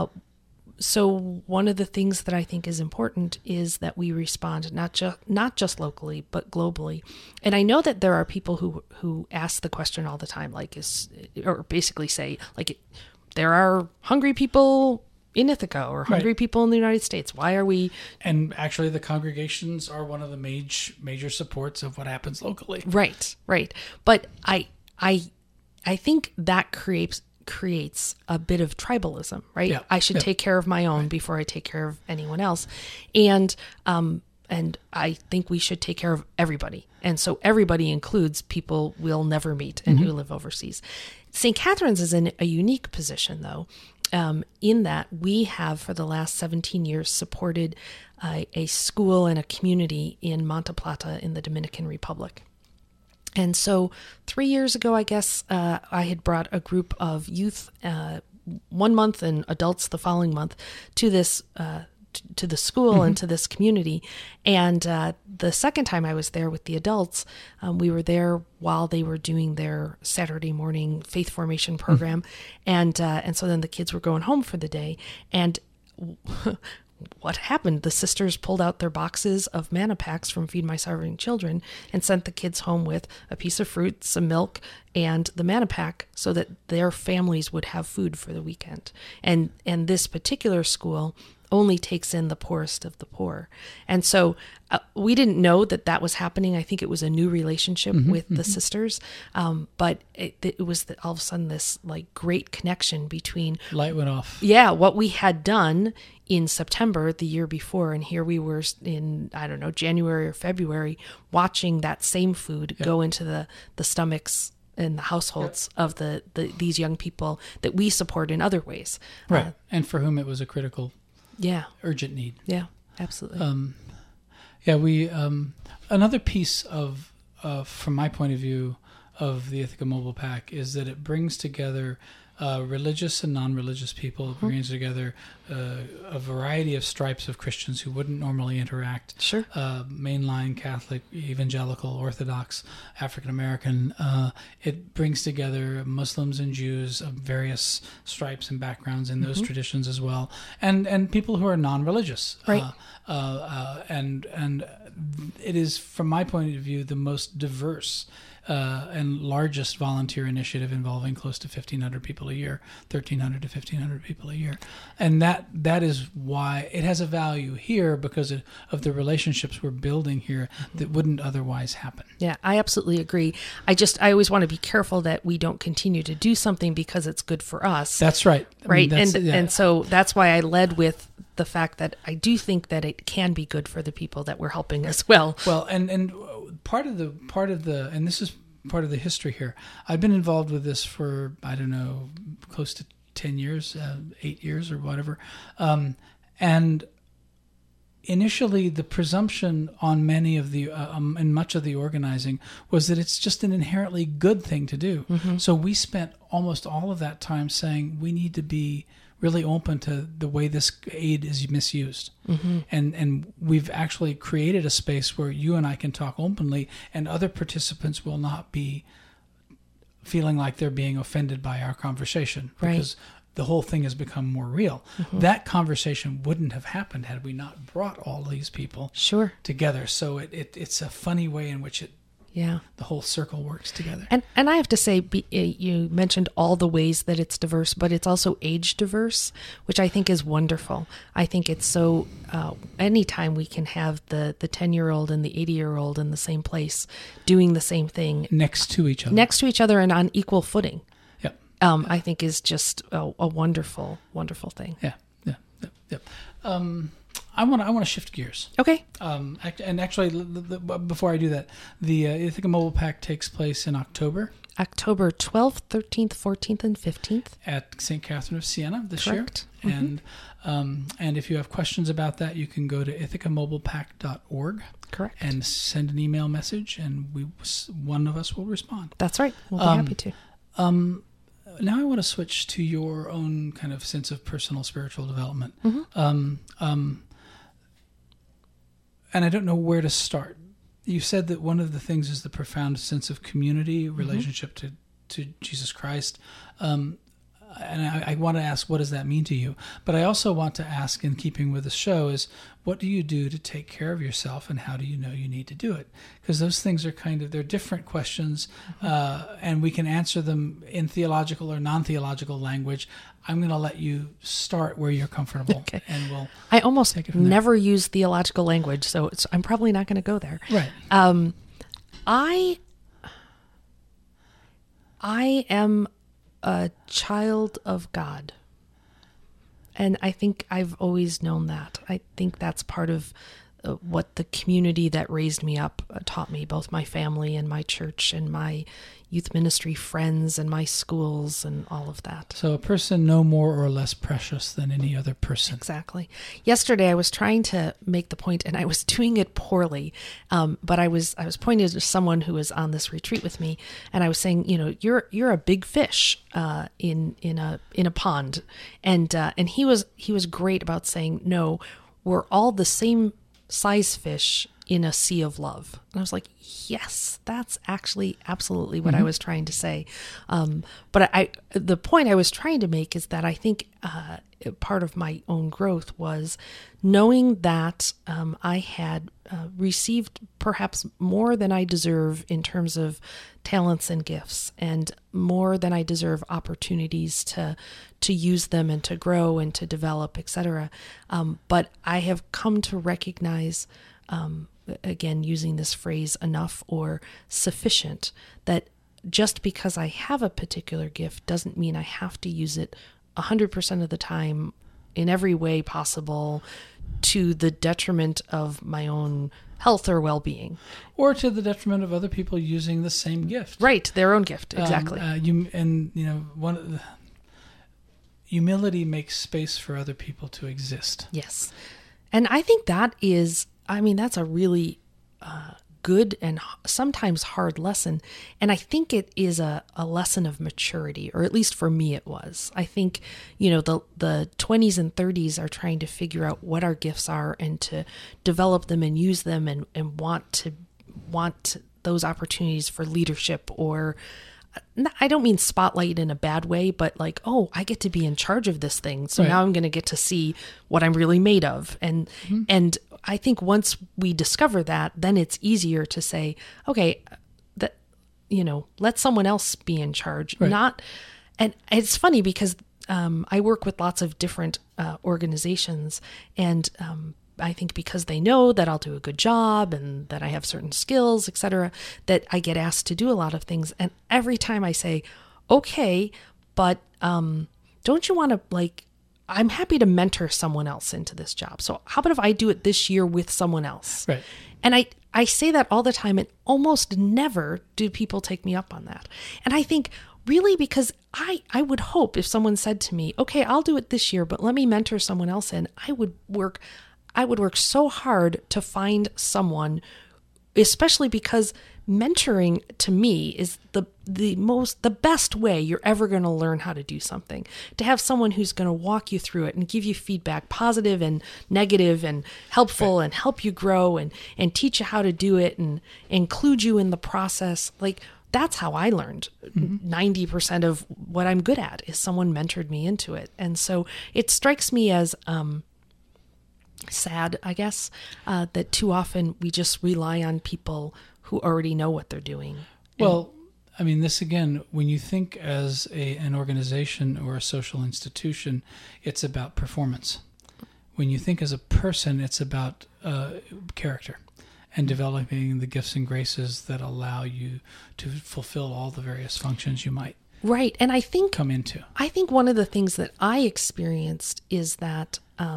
one of the things that I think is important is that we respond not just locally but globally. And I know that there are people who ask the question all the time, or basically say, there are hungry people in Ithaca or hungry people in the United States. Why are we? And actually, the congregations are one of the major supports of what happens locally. Right. But I think that creates a bit of tribalism, right? Yeah. I should take care of my own before I take care of anyone else, and I think we should take care of everybody, and so everybody includes people we'll never meet and who live overseas. St. Catherine's is in a unique position, though. In that we have, for the last 17 years, supported a school and a community in Monte Plata in the Dominican Republic. And so 3 years ago, I guess, I had brought a group of youth 1 month and adults the following month to this to the school and to this community. And the second time I was there with the adults, we were there while they were doing their Saturday morning faith formation program. And so then the kids were going home for the day. And what happened? The sisters pulled out their boxes of manna packs from Feed My Starving Children and sent the kids home with a piece of fruit, some milk, and the manna pack so that their families would have food for the weekend. And this particular school only takes in the poorest of the poor. And so we didn't know that was happening. I think it was a new relationship with the sisters. But it was all of a sudden this great connection between Light went off. Yeah, what we had done in September the year before, and here we were in, I don't know, January or February, watching that same food go into the stomachs and the households of these young people that we support in other ways. Right. And for whom it was a critical, urgent need. Yeah, absolutely. We another piece of from my point of view of the Ithaca Mobile Pack is that it brings together religious and non-religious people. It brings together a variety of stripes of Christians who wouldn't normally interact. Sure. Mainline, Catholic, Evangelical, Orthodox, African American. It brings together Muslims and Jews of various stripes and backgrounds in those traditions as well, and people who are non-religious. Right. And it is, from my point of view, the most diverse and largest volunteer initiative involving close to 1,500 people a year, 1,300 to 1,500 people a year. And that is why it has a value here, because of the relationships we're building here that wouldn't otherwise happen. Yeah, I absolutely agree. I always want to be careful that we don't continue to do something because it's good for us. That's right. Right. Yeah. And so that's why I led with the fact that I do think that it can be good for the people that we're helping as well. Well, and part of the and this is part of the history here. I've been involved with this for, I don't know, close to 10 years, 8 years or whatever. And initially the presumption on many of the and much of the organizing was that it's just an inherently good thing to do. Mm-hmm. So we spent almost all of that time saying we need to be really open to the way this aid is misused. Mm-hmm. And we've actually created a space where you and I can talk openly, and other participants will not be feeling like they're being offended by our conversation, because the whole thing has become more real. Mm-hmm. That conversation wouldn't have happened had we not brought all these people together. So it's a funny way in which the whole circle works together. And I have to say, you mentioned all the ways that it's diverse, but it's also age diverse, which I think is wonderful. I think it's so, anytime we can have the 10-year-old and the 80-year-old in the same place doing the same thing. Next to each other and on equal footing. Yep. I think is just a wonderful, wonderful thing. Yeah. I want to shift gears. Okay. And actually, before I do that, the Ithaca Mobile Pack takes place in October. October 12th, 13th, 14th, and 15th. At St. Catherine of Siena this Correct. year. Mm-hmm. And if you have questions about that, you can go to ithacamobilepack.org. Correct. And send an email message, and one of us will respond. That's right. We'll be happy to. Now I want to switch to your own kind of sense of personal spiritual development. Mm-hmm. And I don't know where to start. You said that one of the things is the profound sense of community, relationship to Jesus Christ. And I want to ask, what does that mean to you? But I also want to ask, in keeping with the show, is what do you do to take care of yourself, and how do you know you need to do it? Because those things are they're different questions, and we can answer them in theological or non-theological language. I'm going to let you start where you're comfortable, okay. And we'll. I almost never use theological language, so I'm probably not going to go there. Right. I am a child of God. And I think I've always known that. I think that's part of what the community that raised me up taught me, both my family and my church and my youth ministry friends and my schools and all of that. So a person no more or less precious than any other person. Exactly. Yesterday I was trying to make the point, and I was doing it poorly, but I was pointing to someone who was on this retreat with me, and I was saying, you're a big fish in a pond, and he was great about saying, no, we're all the same size fish in a sea of love. And I was like, yes, that's actually absolutely what I was trying to say. But the point I was trying to make is that I think part of my own growth was knowing that I had received perhaps more than I deserve in terms of talents and gifts, and more than I deserve opportunities to use them and to grow and to develop, etc. But I have come to recognize, again, using this phrase, enough or sufficient, that just because I have a particular gift doesn't mean I have to use it 100% of the time in every way possible to the detriment of my own health or well-being. Or to the detriment of other people using the same gift. Right, their own gift, exactly. Humility makes space for other people to exist. Yes. And I think that's a really good and sometimes hard lesson. And I think it is a lesson of maturity, or at least for me it was. I think, the 20s and 30s are trying to figure out what our gifts are and to develop them and use them and want those opportunities for leadership, or I don't mean spotlight in a bad way, but like, oh, I get to be in charge of this thing. So now I'm going to get to see what I'm really made of. And I think once we discover that, then it's easier to say, okay, let someone else be in charge. Right. And it's funny because I work with lots of different organizations, and I think because they know that I'll do a good job and that I have certain skills, et cetera, that I get asked to do a lot of things. And every time I say, okay, but don't you want to, I'm happy to mentor someone else into this job. So how about if I do it this year with someone else? Right. And I say that all the time, and almost never do people take me up on that. And I think really because I would hope if someone said to me, okay, I'll do it this year, but let me mentor someone else in, I would work so hard to find someone, especially because mentoring to me is the best way you're ever going to learn how to do something. To have someone who's going to walk you through it and give you feedback, positive and negative and helpful, and help you grow and teach you how to do it and include you in the process. That's how I learned 90% of what I'm good at, is someone mentored me into it. And so it strikes me as sad, I guess, that too often we just rely on people who already know what they're doing. Well, I mean, this again, when you think as an organization or a social institution, it's about performance. When you think as a person, it's about character and developing the gifts and graces that allow you to fulfill all the various functions you might right. And I think come into. I think one of the things that I experienced is that,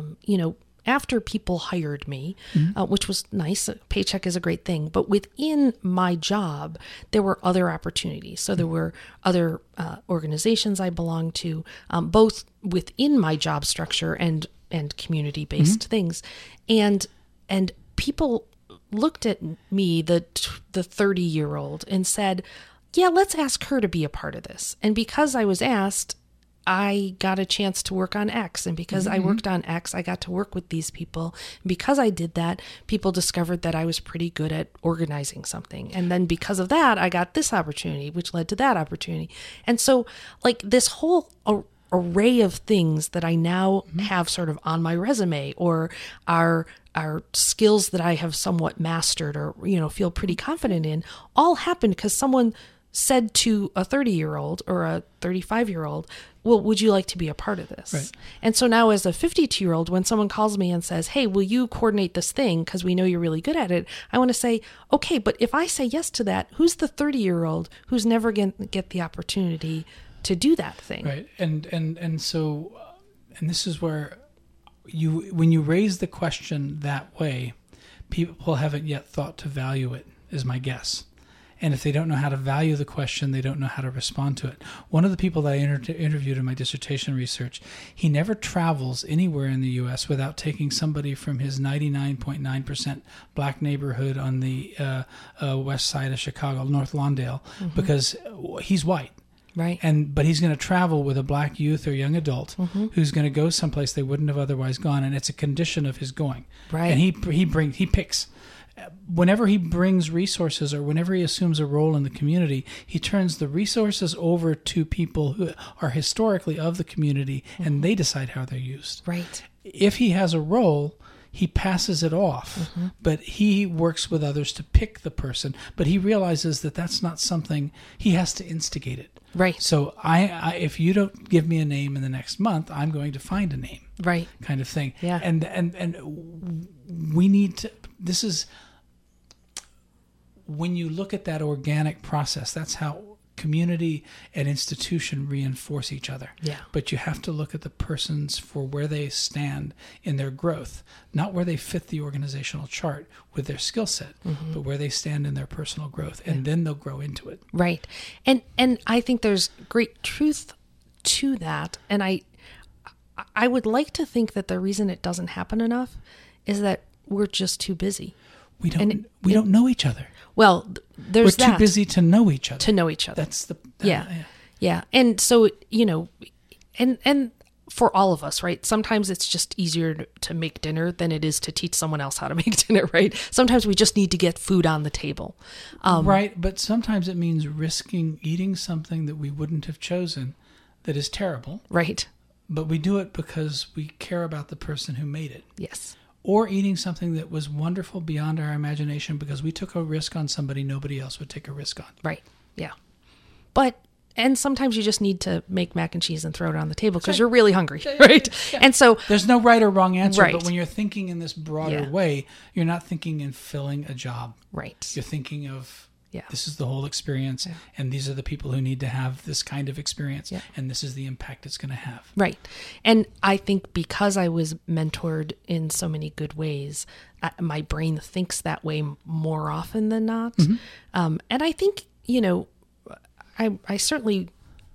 after people hired me, which was nice, a paycheck is a great thing, but within my job, there were other opportunities. So there were other organizations I belonged to, both within my job structure and community-based things. And people looked at me, the 30-year-old, and said, yeah, let's ask her to be a part of this. And because I was asked, I got a chance to work on X. And because I worked on X, I got to work with these people. And because I did that, people discovered that I was pretty good at organizing something. And then because of that, I got this opportunity, which led to that opportunity. And so this whole array of things that I now have sort of on my resume, or are skills that I have somewhat mastered or, feel pretty confident in, all happened because someone said to a 30-year-old or a 35-year-old, well, would you like to be a part of this? Right. And so now as a 52-year-old, when someone calls me and says, hey, will you coordinate this thing because we know you're really good at it? I want to say, okay, but if I say yes to that, who's the 30-year-old who's never going to get the opportunity to do that thing? Right. And so this is where when you raise the question that way, people haven't yet thought to value it, is my guess. And if they don't know how to value the question, they don't know how to respond to it. One of the people that I interviewed in my dissertation research, he never travels anywhere in the U.S. without taking somebody from his 99.9% black neighborhood on the west side of Chicago, North Lawndale, because he's white. Right. But he's going to travel with a black youth or young adult who's going to go someplace they wouldn't have otherwise gone, and it's a condition of his going. Right. And he picks. Whenever he brings resources or whenever he assumes a role in the community, he turns the resources over to people who are historically of the community, and they decide how they're used. Right. If he has a role, he passes it off, but he works with others to pick the person, but he realizes that that's not something, he has to instigate it. Right. So I if you don't give me a name in the next month, I'm going to find a name. Right. Kind of thing. Yeah. And we need to, this is, when you look at that organic process, that's how community and institution reinforce each other. Yeah. But you have to look at the persons for where they stand in their growth, not where they fit the organizational chart with their skill set, but where they stand in their personal growth, and then they'll grow into it. Right. And I think there's great truth to that. And I would like to think that the reason it doesn't happen enough is that we're just too busy. We don't know each other. Well, there's We're too busy to know each other. To know each other. That's the yeah. And so, and for all of us, right? Sometimes it's just easier to make dinner than it is to teach someone else how to make dinner, right? Sometimes we just need to get food on the table. Right, but sometimes it means risking eating something that we wouldn't have chosen that is terrible. Right. But we do it because we care about the person who made it. Yes. Or eating something that was wonderful beyond our imagination because we took a risk on somebody nobody else would take a risk on. Right. Yeah. And sometimes you just need to make mac and cheese and throw it on the table because you're really hungry, right? Yeah. And so There's no right or wrong answer, Right. but when you're thinking in this broader Yeah. way, you're not thinking in filling a job. right. You're thinking of Yeah. this is the whole experience, and these are the people who need to have this kind of experience, Yeah. and this is the impact it's going to have. Right. And I think because I was mentored in so many good ways, my brain thinks that way more often than not. And I think, I certainly,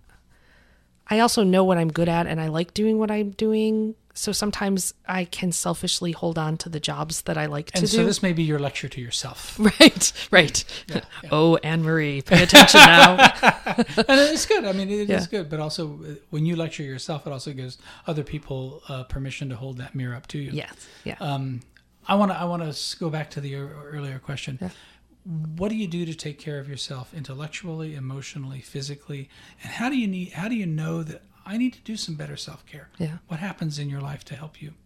I also know what I'm good at and I like doing what I'm doing. So sometimes I can selfishly hold on to the jobs that I like to And so do. this may be your lecture to yourself. Right. Oh, Anne-Marie, pay attention now. And it's good. I mean, it is Yeah. good. But also, when you lecture yourself, it also gives other people permission to hold that mirror up to you. Yes. Yeah. I want to go back to the earlier question. Yeah. What do you do to take care of yourself intellectually, emotionally, physically, and how do you know that I need to do some better self-care? Yeah. What happens in your life to help you?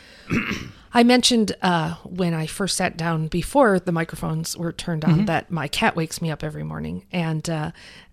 I mentioned when I first sat down before the microphones were turned on that my cat wakes me up every morning, and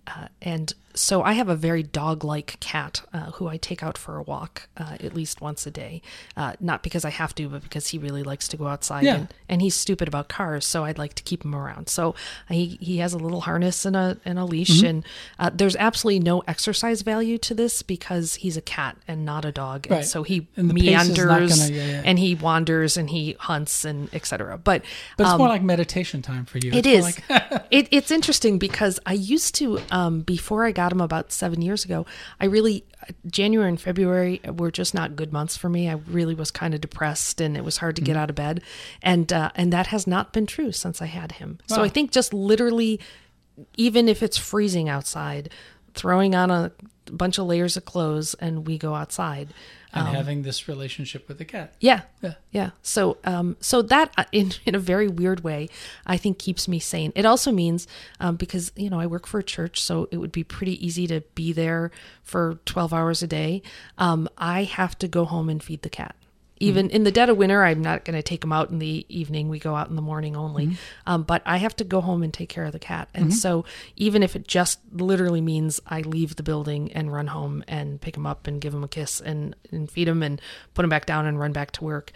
so I have a very dog-like cat who I take out for a walk at least once a day, not because I have to, but because he really likes to go outside, Yeah. and he's stupid about cars, so I'd like to keep him around. So he has a little harness and a leash, and there's absolutely no exercise value to this because he's a cat and not a dog, Right. and so he And the pace is not meanders gonna- yeah. and he wanders and he hunts and etc. But But it's more like meditation time for you. it It's more is. like- It's interesting because I used to, before I got him about 7 years ago, January and February were just not good months for me. I really was kind of depressed and it was hard to get out of bed. And that has not been true since I had him. So Wow. I think just literally, even if it's freezing outside, throwing on a bunch of layers of clothes and we go outside. and having this relationship with the cat. Yeah. Yeah. Yeah. So, so that in a very weird way, I think keeps me sane. It also means, because, I work for a church, so it would be pretty easy to be there for 12 hours a day. I have to go home and feed the cat. Even in the dead of winter, I'm not going to take him out in the evening. We go out in the morning only. But I have to go home and take care of the cat. And so even if it just literally means I leave the building and run home and pick him up and give him a kiss and feed him and put him back down and run back to work,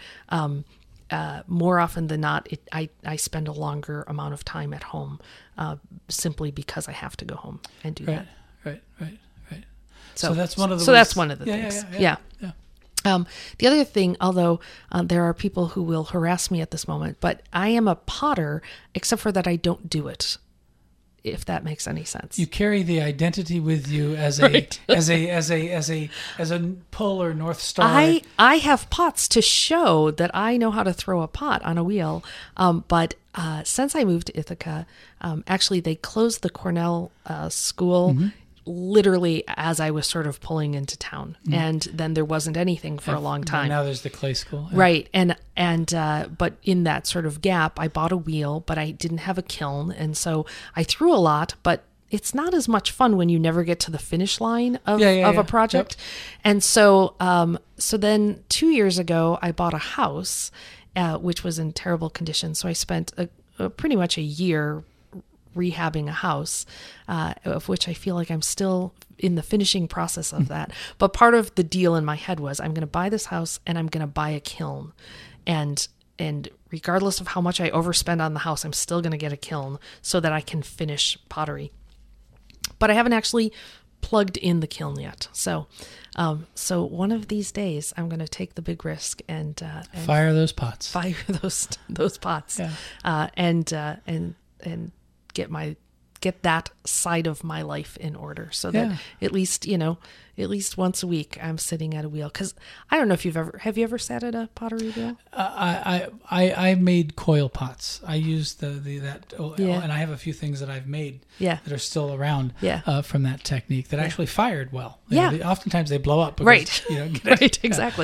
more often than not, I spend a longer amount of time at home simply because I have to go home and do that. Right. So that's one of the So ways- that's one of the things. Yeah. The other thing, although there are people who will harass me at this moment, but I am a potter, except for that I don't do it, if that makes any sense. You carry the identity with you as a Right. as a pull or north star. I have pots to show that I know how to throw a pot on a wheel, but since I moved to Ithaca, actually they closed the Cornell school literally as I was sort of pulling into town, and then there wasn't anything for a long time. Now there's the clay school. Right. And but in that sort of gap, I bought a wheel, but I didn't have a kiln. And so I threw a lot, but it's not as much fun when you never get to the finish line of a project. And so, so then 2 years ago, I bought a house, which was in terrible condition. So I spent pretty much a year rehabbing a house, of which I feel like I'm still in the finishing process of that. But part of the deal in my head was I'm going to buy this house and I'm going to buy a kiln. And regardless of how much I overspend on the house, I'm still going to get a kiln so that I can finish pottery. But I haven't actually plugged in the kiln yet. So one of these days I'm going to take the big risk and Fire those pots. fire those pots, and get that side of my life in order, so that at least once a week I'm sitting at a wheel. Because I don't know if have you ever sat at a pottery wheel? I made coil pots. I used that, Yeah. and I have a few things that I've made Yeah. that are still around Yeah. from that technique that actually fired well. Yeah. Oftentimes they blow up. Because, Right. Get Right, exactly.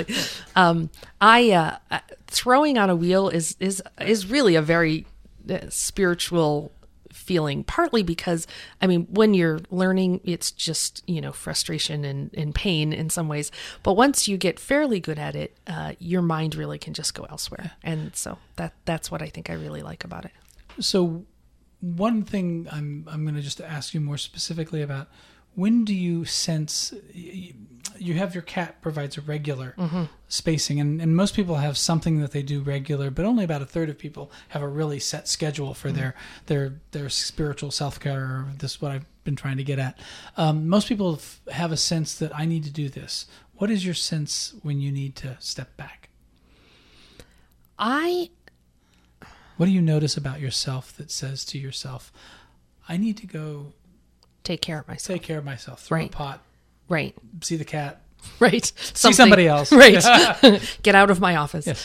Throwing on a wheel is really a very spiritual feeling, partly because, when you're learning, it's just, frustration and pain in some ways. But once you get fairly good at it, your mind really can just go elsewhere. And so that's what I think I really like about it. So one thing I'm going to just ask you more specifically about, when do you sense you have your cat provides a regular spacing, and most people have something that they do regular, but only about a third of people have a really set schedule for their spiritual self-care, or this is what I've been trying to get at. Most people have a sense that I need to do this. What is your sense when you need to step back? What do you notice about yourself that says to yourself, I need to go take care of myself. Throw a Right. pot, Right. see the cat, Right. see somebody else. Right. Get out of my office. Yes.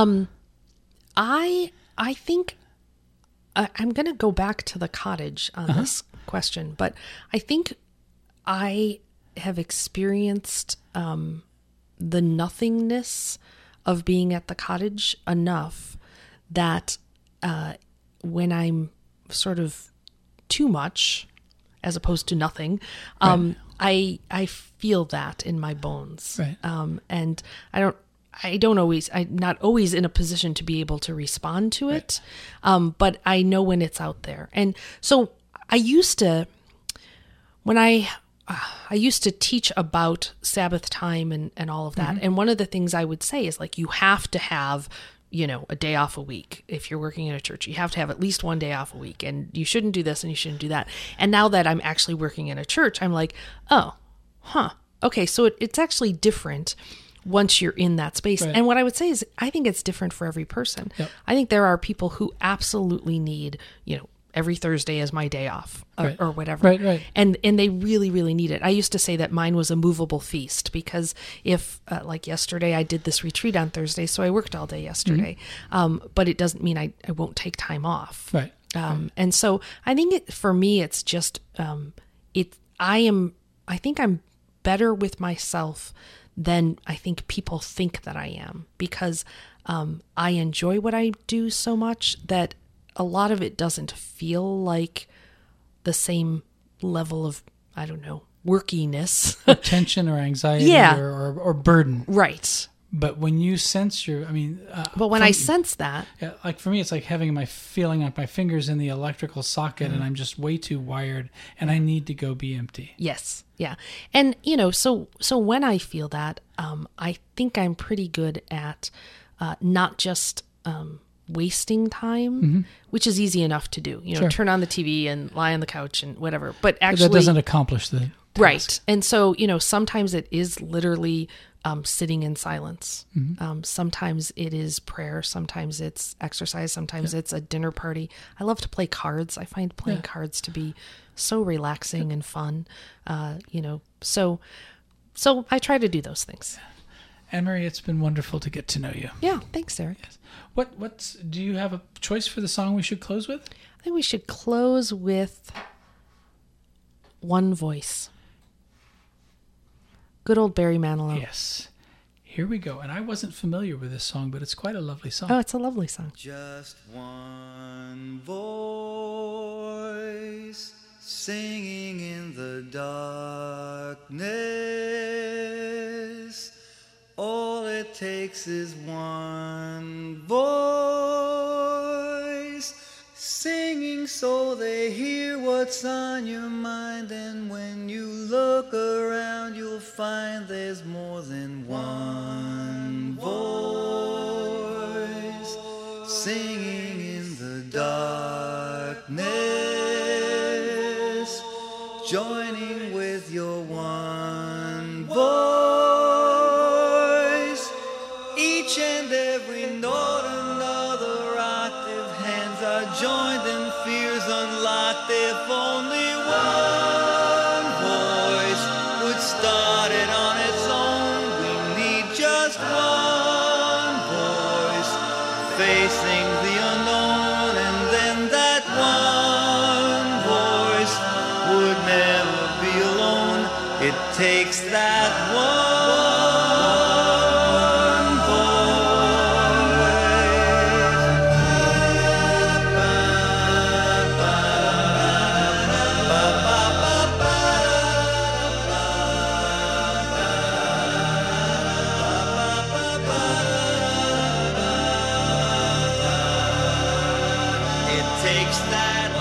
I think I'm going to go back to the cottage on this question, but I think I have experienced the nothingness of being at the cottage enough that when I'm sort of too much as opposed to nothing, I feel that in my bones. Right. And I'm not always in a position to be able to respond to it. But I know when it's out there. And so I used to teach about Sabbath time and all of that. And one of the things I would say is, like, you have to have, a day off a week. If you're working in a church, you have to have at least one day off a week, and you shouldn't do this and you shouldn't do that. And now that I'm actually working in a church, I'm like, okay, so it's actually different once you're in that space. Right. And what I would say is, I think it's different for every person. Yep. I think there are people who absolutely need, every Thursday is my day off or whatever. Right. And they really, really need it. I used to say that mine was a movable feast, because if, like yesterday, I did this retreat on Thursday, so I worked all day yesterday. But it doesn't mean I won't take time off. Right. And so I think for me, it's just, I think I'm better with myself than I think people think that I am, because I enjoy what I do so much that a lot of it doesn't feel like the same level of, I don't know, workiness. Tension or anxiety Yeah. or burden. Right. But when you sense But when I sense that, yeah, like for me, it's like having my feeling on my fingers in the electrical socket, and I'm just way too wired, and I need to go be empty. yes. Yeah. And, so when I feel that, I think I'm pretty good at not just wasting time, which is easy enough to do. Sure. Turn on the TV and lie on the couch and whatever. But actually, that doesn't accomplish the task. right. And so, sometimes it is literally sitting in silence. Sometimes it is prayer. Sometimes it's exercise. Sometimes it's a dinner party. I love to play cards. I find playing cards to be so relaxing and fun. So I try to do those things. Anne-Marie, it's been wonderful to get to know you. Yeah. Thanks, Eric. Do you have a choice for the song we should close with? I think we should close with One Voice. Good old Barry Manilow. Yes. Here we go. And I wasn't familiar with this song, but it's quite a lovely song. Oh, it's a lovely song. Just one voice singing in the darkness. All it takes is one voice singing so they hear what's on your mind. And when you look around, you'll find there's more than one voice singing in the darkness, joining with your one voice. Each and every note, another octave, hands are joined and fears unlocked. If only one voice would start it on its own. We need just one voice facing the unknown, and then that one voice would never be alone. It takes that one It takes that